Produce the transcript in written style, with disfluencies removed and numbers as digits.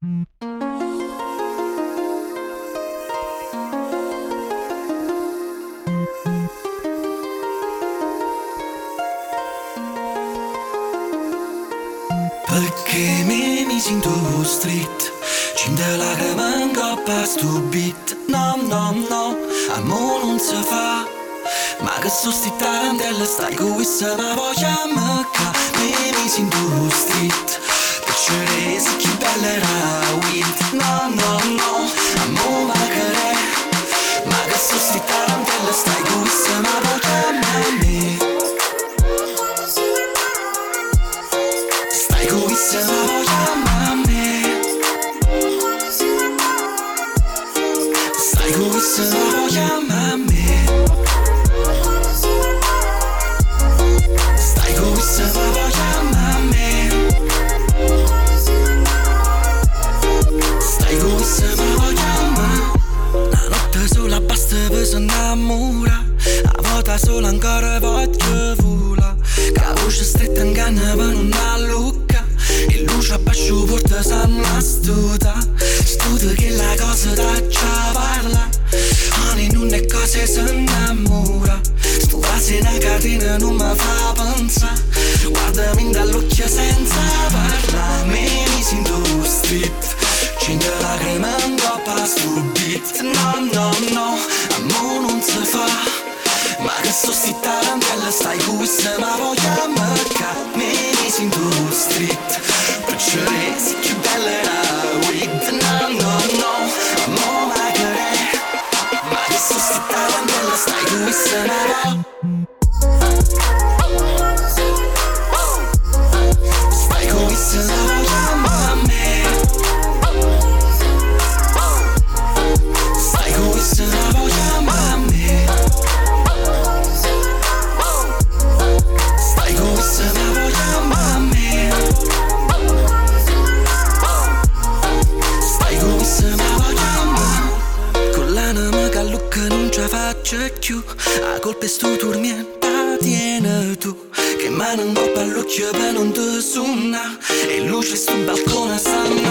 Perché mi sento street, cinta lacrime in coppa sto beat. No, no, no, amore non si fa. Ma che so sti tarantelle, stai con questa ma vogliamo ca. Mi sento street, piacere se chi bella era weed. No, no, no, amore ma che re. Ma che so sti tarantelle, stai con questa ma vogliamo a me. Stai con questa ma vogliamo a me. Stai con questa ma vogliamo a me. Stai con questa ma vogliamo a me. Stai con questa ma vogliamo a me. La notte sola basta per si innamora. A volta sola ancora voglio vola. Che la voce stretta inganna per non allucca. E luce a basso porta sanno studa. Studa che la cosa da già parla. Ani non è cosa si innamora. Sto quasi una catena non mi fa pensare. Guardami dall'occhio senza parlare. Mi sento street, cinta lacrime in coppa sto beat. No, no, no, amore non si fa. Ma che so sti tarantelle, stai con questa ma vogliamo ca. Mi sento street, piacere se più bella era weed. No, no, no, amore ma che re. Ma che so sti tarantelle, stai con questa ma vogliamo. Stai con questa ma vogliamo a me. Stai con questa ma vogliamo a me. Stai con questa ma vogliamo a me. Stai con questa ma vogliamo a me. Con l'anima che lucca non ce la faccio più. A colpa sto tormenta tieni tu. Che mano in coppa all'occhio per non ti suona. E luce sto balcone stanno